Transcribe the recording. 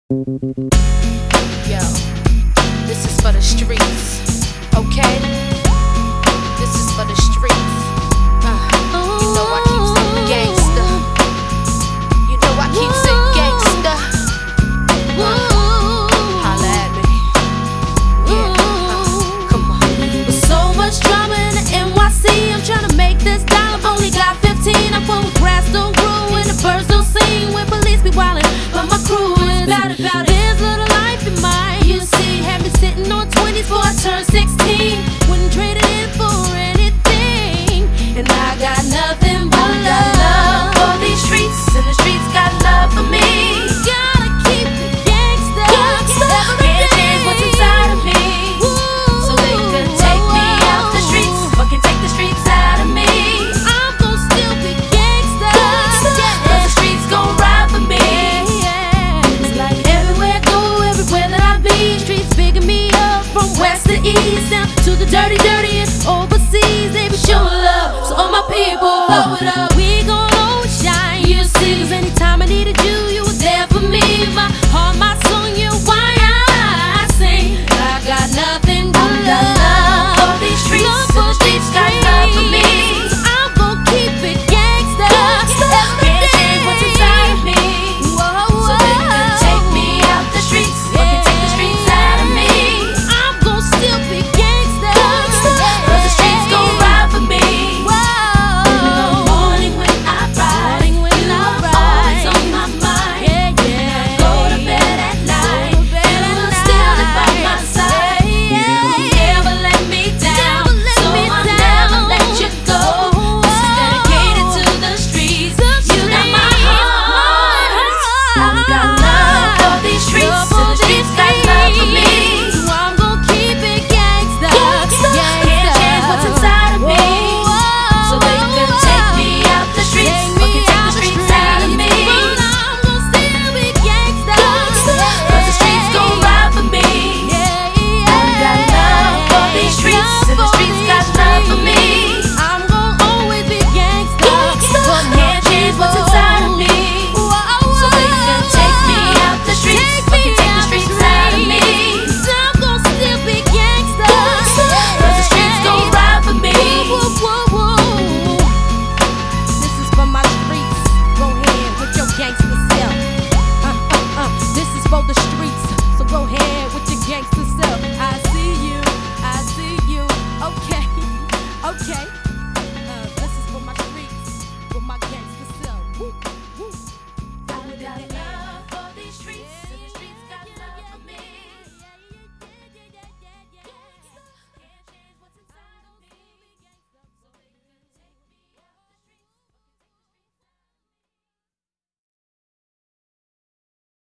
Yo, this is for the streets, okay? This is for the streets. You know I keep saying gangsta. You know I keep saying gangsta. Holla at me. Yeah, come on. With so much drama in the NYC, I'm tryna make this dollar. Only got 15. I'm full with grass don't grow and the birds don't sing. When police be wildin', but my crew is about it. Here's little life in mine. You see, had me sitting on 20s before I turned 16. Wouldn't trade it in for anything. And I got nothing but love for these streets, and the streets got love for me. Gotta keep it gangsta. Can't change what's inside of me. So they could take me out the streets, or can take the streets out of me. I'm gon' still be gangsta, cause the streets gon' ride for me. It's like everywhere I go, everywhere that I be, streets bigging me up from west to east, down to the dirty dirt.